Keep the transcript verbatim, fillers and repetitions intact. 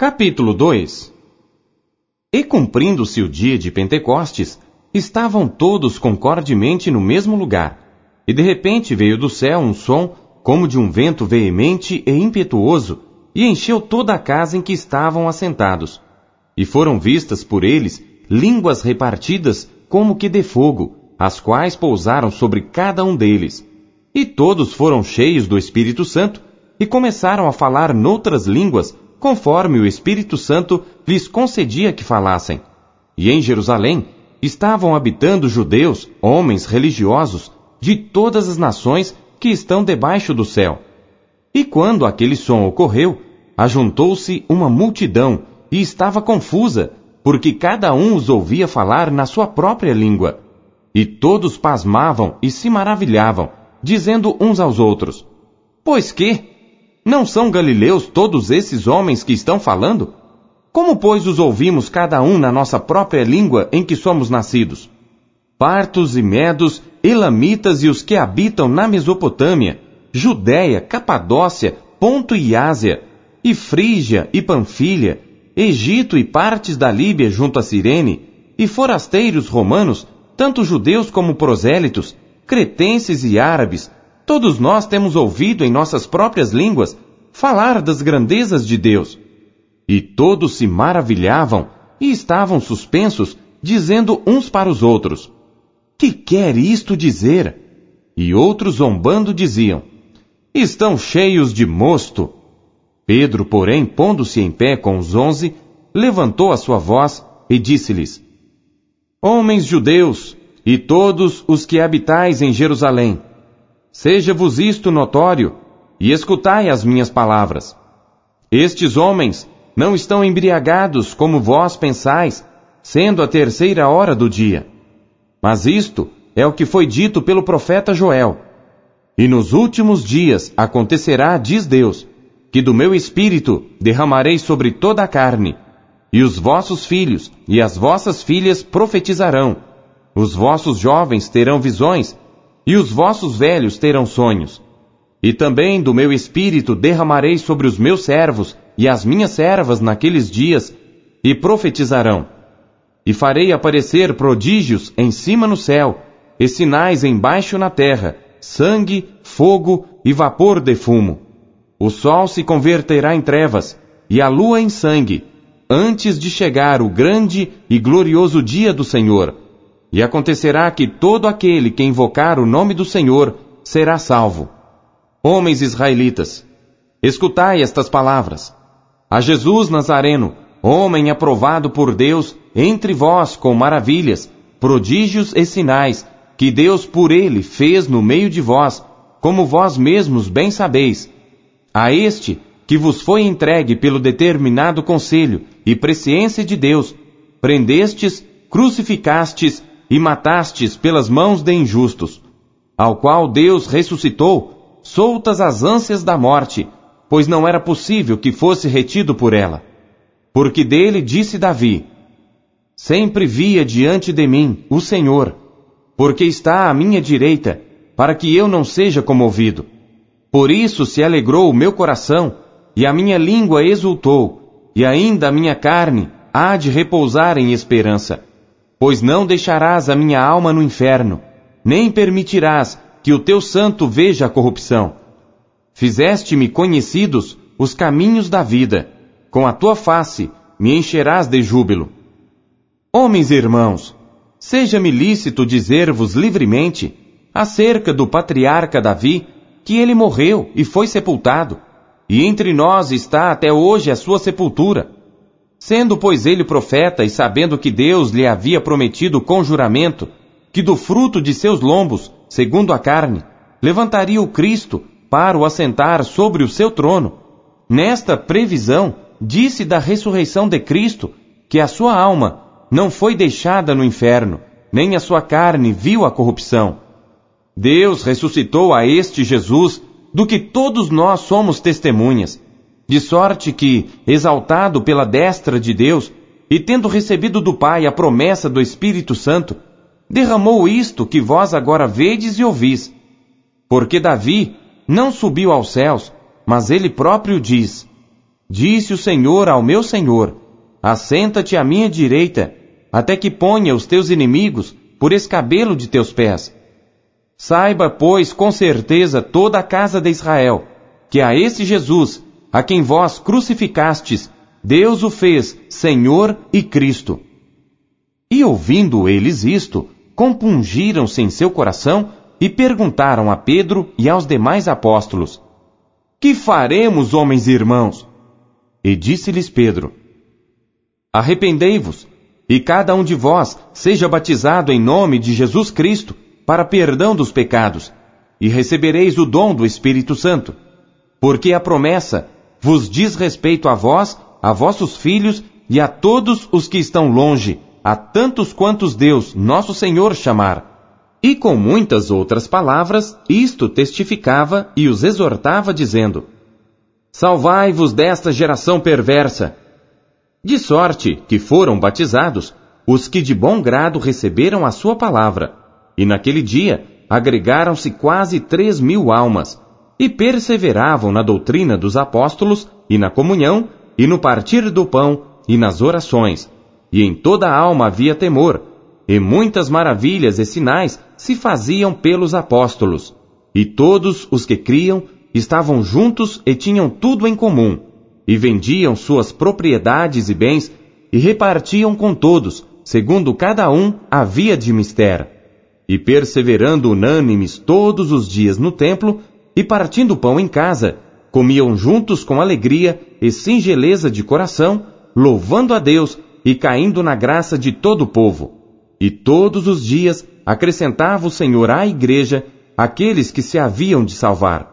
Capítulo dois. E cumprindo-se o dia de Pentecostes, estavam todos concordemente no mesmo lugar, e de repente veio do céu um som como de um vento veemente e impetuoso, e encheu toda a casa em que estavam assentados. E foram vistas por eles línguas repartidas como que de fogo, as quais pousaram sobre cada um deles. E todos foram cheios do Espírito Santo, e começaram a falar noutras línguas, conforme o Espírito Santo lhes concedia que falassem. E em Jerusalém estavam habitando judeus, homens religiosos, de todas as nações que estão debaixo do céu. E quando aquele som ocorreu, ajuntou-se uma multidão, e estava confusa, porque cada um os ouvia falar na sua própria língua. E todos pasmavam e se maravilhavam, dizendo uns aos outros: Pois que? Não são galileus todos esses homens que estão falando? Como, pois, os ouvimos cada um na nossa própria língua em que somos nascidos? Partos e medos, elamitas e os que habitam na Mesopotâmia, Judéia, Capadócia, Ponto e Ásia, e Frígia e Panfilha, Egito e partes da Líbia junto a Cirene, e forasteiros romanos, tanto judeus como prosélitos, cretenses e árabes, todos nós temos ouvido em nossas próprias línguas falar das grandezas de Deus. E todos se maravilhavam e estavam suspensos, dizendo uns para os outros: Que quer isto dizer? E outros zombando diziam: Estão cheios de mosto. Pedro, porém, pondo-se em pé com os onze, levantou a sua voz e disse-lhes: Homens judeus, e todos os que habitais em Jerusalém, seja-vos isto notório, e escutai as minhas palavras. Estes homens não estão embriagados como vós pensais, sendo a terceira hora do dia. Mas isto é o que foi dito pelo profeta Joel. E nos últimos dias acontecerá, diz Deus, que do meu espírito derramarei sobre toda a carne, e os vossos filhos e as vossas filhas profetizarão, os vossos jovens terão visões, e os vossos velhos terão sonhos. E também do meu espírito derramarei sobre os meus servos e as minhas servas naqueles dias, e profetizarão. E farei aparecer prodígios em cima no céu, e sinais embaixo na terra, sangue, fogo e vapor de fumo. O sol se converterá em trevas, e a lua em sangue, antes de chegar o grande e glorioso dia do Senhor. E acontecerá que todo aquele que invocar o nome do Senhor será salvo. Homens israelitas, escutai estas palavras. A Jesus Nazareno, homem aprovado por Deus entre vós com maravilhas, prodígios e sinais, que Deus por ele fez no meio de vós, como vós mesmos bem sabeis. A este que vos foi entregue pelo determinado conselho e presciência de Deus, prendestes, crucificastes e matastes pelas mãos de injustos, ao qual Deus ressuscitou, soltas as ânsias da morte, pois não era possível que fosse retido por ela. Porque dele disse Davi: Sempre via diante de mim o Senhor, porque está à minha direita, para que eu não seja comovido. Por isso se alegrou o meu coração, e a minha língua exultou, e ainda a minha carne há de repousar em esperança. Pois não deixarás a minha alma no inferno, nem permitirás que o teu santo veja a corrupção. Fizeste-me conhecidos os caminhos da vida, com a tua face me encherás de júbilo. Homens e irmãos, seja-me lícito dizer-vos livremente, acerca do patriarca Davi, que ele morreu e foi sepultado, e entre nós está até hoje a sua sepultura. Sendo, pois, ele profeta, e sabendo que Deus lhe havia prometido com juramento, que do fruto de seus lombos, segundo a carne, levantaria o Cristo para o assentar sobre o seu trono, nesta previsão, disse da ressurreição de Cristo, que a sua alma não foi deixada no inferno, nem a sua carne viu a corrupção. Deus ressuscitou a este Jesus, do que todos nós somos testemunhas, de sorte que, exaltado pela destra de Deus, e tendo recebido do Pai a promessa do Espírito Santo, derramou isto que vós agora vedes e ouvis. Porque Davi não subiu aos céus, mas ele próprio diz: Disse o Senhor ao meu Senhor: assenta-te à minha direita, até que ponha os teus inimigos por escabelo de teus pés. Saiba, pois, com certeza toda a casa de Israel, que a esse Jesus, a quem vós crucificastes, Deus o fez Senhor e Cristo. E ouvindo eles isto, compungiram-se em seu coração e perguntaram a Pedro e aos demais apóstolos: que faremos, homens e irmãos? E disse-lhes Pedro: arrependei-vos, e cada um de vós seja batizado em nome de Jesus Cristo, para perdão dos pecados, e recebereis o dom do Espírito Santo. Porque a promessa vos diz respeito a vós, a vossos filhos e a todos os que estão longe, a tantos quantos Deus, nosso Senhor, chamar. E com muitas outras palavras, isto testificava e os exortava, dizendo: salvai-vos desta geração perversa. De sorte que foram batizados os que de bom grado receberam a sua palavra. E naquele dia agregaram-se quase três mil almas, e perseveravam na doutrina dos apóstolos, e na comunhão, e no partir do pão, e nas orações. E em toda a alma havia temor, e muitas maravilhas e sinais se faziam pelos apóstolos. E todos os que criam estavam juntos e tinham tudo em comum, e vendiam suas propriedades e bens, e repartiam com todos, segundo cada um havia de mister. E perseverando unânimes todos os dias no templo, e partindo pão em casa, comiam juntos com alegria e singeleza de coração, louvando a Deus e caindo na graça de todo o povo. E todos os dias acrescentava o Senhor à igreja aqueles que se haviam de salvar.